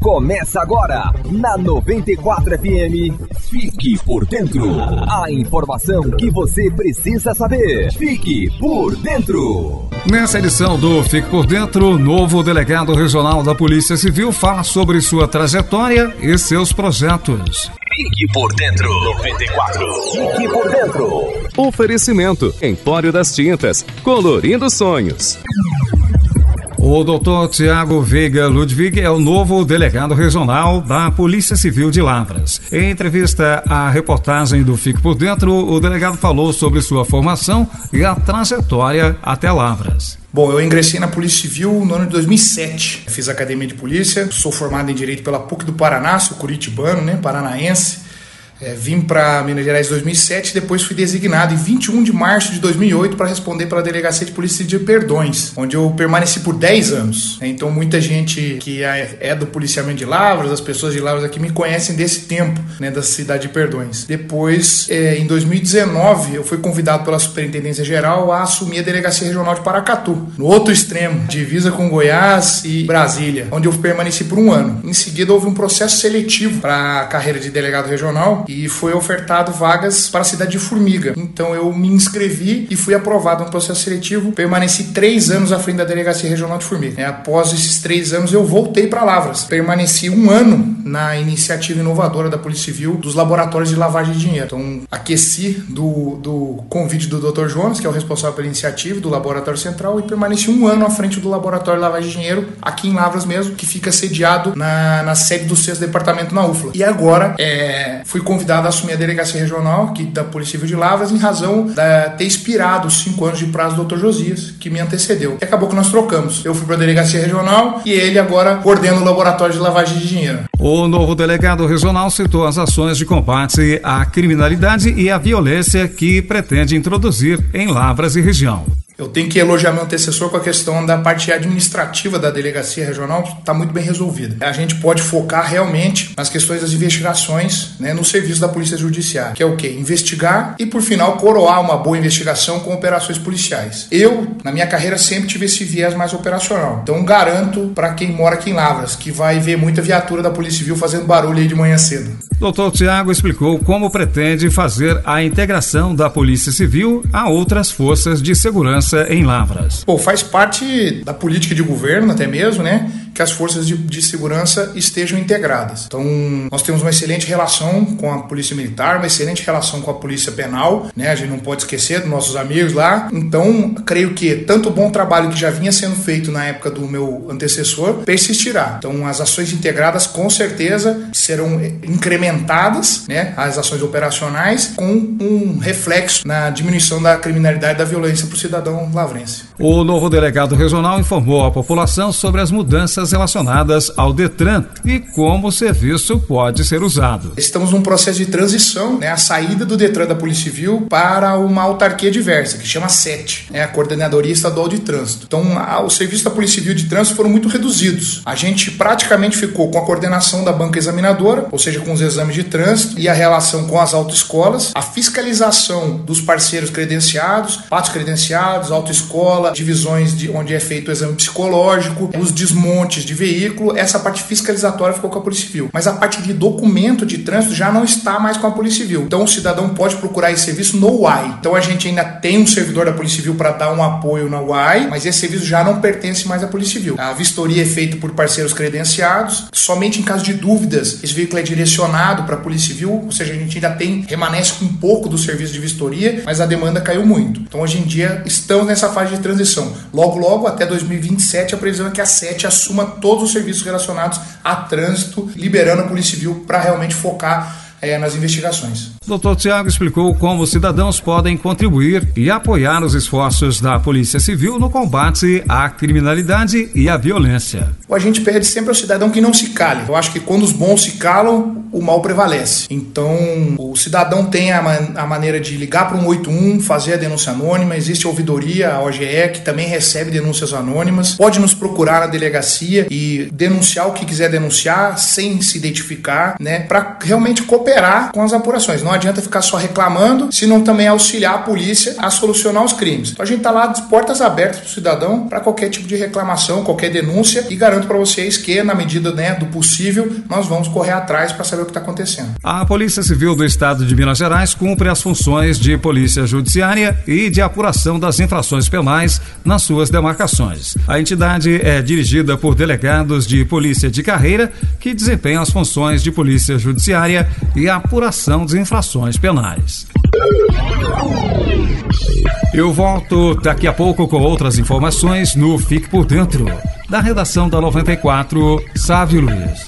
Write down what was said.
Começa agora, na 94 FM, Fique por Dentro. A informação que você precisa saber. Fique por Dentro. Nessa edição do Fique por Dentro, o novo delegado regional da Polícia Civil fala sobre sua trajetória e seus projetos. Fique por Dentro. 94. Fique por Dentro. Oferecimento: Empório das Tintas, colorindo sonhos. O doutor Tiago Veiga Ludwig é o novo delegado regional da Polícia Civil de Lavras. Em entrevista à reportagem do Fique por Dentro, o delegado falou sobre sua formação e a trajetória até Lavras. Bom, eu ingressei na Polícia Civil no ano de 2007. Fiz academia de polícia, sou formado em Direito pela PUC do Paraná, sou curitibano, paranaense. Vim para Minas Gerais em 2007 e depois fui designado em 21 de março de 2008 para responder pela Delegacia de Polícia de Perdões, onde eu permaneci por 10 anos. Então muita gente que é do policiamento de Lavras, as pessoas de Lavras aqui me conhecem desse tempo, da cidade de Perdões. Depois, em 2019, eu fui convidado pela Superintendência Geral a assumir a Delegacia Regional de Paracatu, no outro extremo, divisa com Goiás e Brasília, onde eu permaneci por um ano. Em seguida, houve um processo seletivo para a carreira de delegado regional e foi ofertado vagas para a cidade de Formiga. Então eu me inscrevi e fui aprovado no processo seletivo. Permaneci 3 anos à frente da Delegacia Regional de Formiga. Após esses 3 anos eu voltei para Lavras. Permaneci 1 ano na iniciativa inovadora da Polícia Civil dos laboratórios de lavagem de dinheiro. Então aqueci do convite do Dr. Jonas, que é o responsável pela iniciativa do Laboratório Central, e permaneci 1 ano à frente do Laboratório de Lavagem de Dinheiro, aqui em Lavras mesmo, que fica sediado na sede do 6º Departamento na UFLA. E agora fui convidado a assumir a Delegacia Regional aqui da Polícia Civil de Lavras em razão de ter expirado os 5 anos de prazo do Dr. Josias, que me antecedeu. E acabou que nós trocamos. Eu fui para a Delegacia Regional e ele agora coordena o Laboratório de Lavagem de Dinheiro. O novo delegado regional citou as ações de combate à criminalidade e à violência que pretende introduzir em Lavras e região. Eu tenho que elogiar meu antecessor com a questão da parte administrativa da Delegacia Regional, que está muito bem resolvida. A gente pode focar realmente nas questões das investigações, no serviço da Polícia Judiciária, que é o quê? Investigar e, por final, coroar uma boa investigação com operações policiais. Eu, na minha carreira, sempre tive esse viés mais operacional. Então, garanto para quem mora aqui em Lavras que vai ver muita viatura da Polícia Civil fazendo barulho aí de manhã cedo. Dr. Tiago explicou como pretende fazer a integração da Polícia Civil a outras forças de segurança em Lavras. Faz parte da política de governo até mesmo, que as forças de segurança estejam integradas. Então, nós temos uma excelente relação com a Polícia Militar, uma excelente relação com a Polícia Penal, A gente não pode esquecer dos nossos amigos lá. Então, creio que tanto o bom trabalho que já vinha sendo feito na época do meu antecessor persistirá. Então, as ações integradas com certeza serão incrementadas, as ações operacionais, com um reflexo na diminuição da criminalidade e da violência para o cidadão lavrense. O novo delegado regional informou à população sobre as mudanças relacionadas ao Detran e como o serviço pode ser usado. Estamos num processo de transição, a saída do Detran da Polícia Civil para uma autarquia diversa, que chama SET, a Coordenadoria Estadual de Trânsito. Então, os serviços da Polícia Civil de Trânsito foram muito reduzidos. A gente praticamente ficou com a coordenação da banca examinadora, ou seja, com os exames de trânsito e a relação com as autoescolas, a fiscalização dos parceiros credenciados, pátios credenciados, autoescola, divisões onde é feito o exame psicológico, os desmontes de veículo. Essa parte fiscalizatória ficou com a Polícia Civil. Mas a parte de documento de trânsito já não está mais com a Polícia Civil. Então o cidadão pode procurar esse serviço no UAI. Então a gente ainda tem um servidor da Polícia Civil para dar um apoio na UAI, mas esse serviço já não pertence mais à Polícia Civil. A vistoria é feita por parceiros credenciados. Somente em caso de dúvidas, esse veículo é direcionado para a Polícia Civil, ou seja, a gente ainda remanesce com um pouco do serviço de vistoria, mas a demanda caiu muito. Então hoje em dia estamos nessa fase de transição. Logo, até 2027, a previsão é que a SET assuma todos os serviços relacionados a trânsito, liberando a Polícia Civil para realmente focar nas investigações. Dr. Tiago explicou como os cidadãos podem contribuir e apoiar os esforços da Polícia Civil no combate à criminalidade e à violência. A gente pede sempre ao cidadão que não se cale. Eu acho que quando os bons se calam, o mal prevalece. Então, o cidadão tem a maneira de ligar para o 181, fazer a denúncia anônima. Existe a ouvidoria, a OGE, que também recebe denúncias anônimas. Pode nos procurar na delegacia e denunciar o que quiser denunciar, sem se identificar, para realmente cooperar cooperar com as apurações. Não adianta ficar só reclamando, senão também auxiliar a polícia a solucionar os crimes. Então a gente está lá de portas abertas para o cidadão para qualquer tipo de reclamação, qualquer denúncia, e garanto para vocês que, na medida, né, do possível, nós vamos correr atrás para saber o que está acontecendo. A Polícia Civil do Estado de Minas Gerais cumpre as funções de polícia judiciária e de apuração das infrações penais nas suas demarcações. A entidade é dirigida por delegados de polícia de carreira que desempenham as funções de polícia judiciária e apuração de infrações penais. Eu volto daqui a pouco com outras informações no Fique por Dentro. Da redação da 94, Sávio Luiz.